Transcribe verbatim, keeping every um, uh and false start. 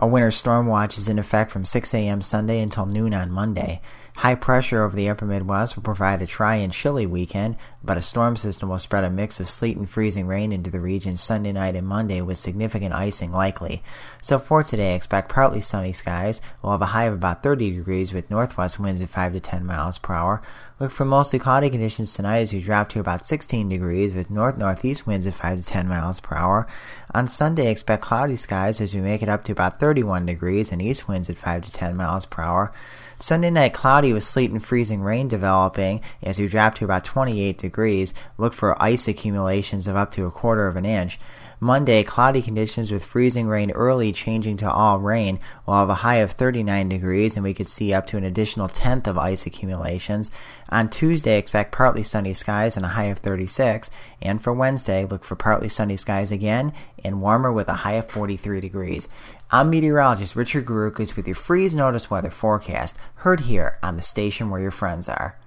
A winter storm watch is in effect from six a.m. Sunday until noon on Monday. High pressure over the upper Midwest will provide a dry and chilly weekend, but a storm system will spread a mix of sleet and freezing rain into the region Sunday night and Monday with significant icing likely. So for today, expect partly sunny skies. We'll have a high of about thirty degrees with northwest winds at five to ten miles per hour. Look for mostly cloudy conditions tonight as we drop to about sixteen degrees with north-northeast winds at five to ten miles per hour. On Sunday, expect cloudy skies as we make it up to about thirty-one degrees and east winds at five to ten miles per hour. Sunday night cloudy with sleet and freezing rain developing as we drop to about twenty-eight degrees. Look for ice accumulations of up to a quarter of an inch. Monday, cloudy conditions with freezing rain early changing to all rain. We'll have a high of thirty-nine degrees and we could see up to an additional tenth of ice accumulations. On Tuesday, expect partly sunny skies and a high of thirty-six. And for Wednesday, look for partly sunny skies again and warmer with a high of forty-three degrees. I'm meteorologist Richard Garukas with your freeze notice weather forecast, heard here on the station where your friends are.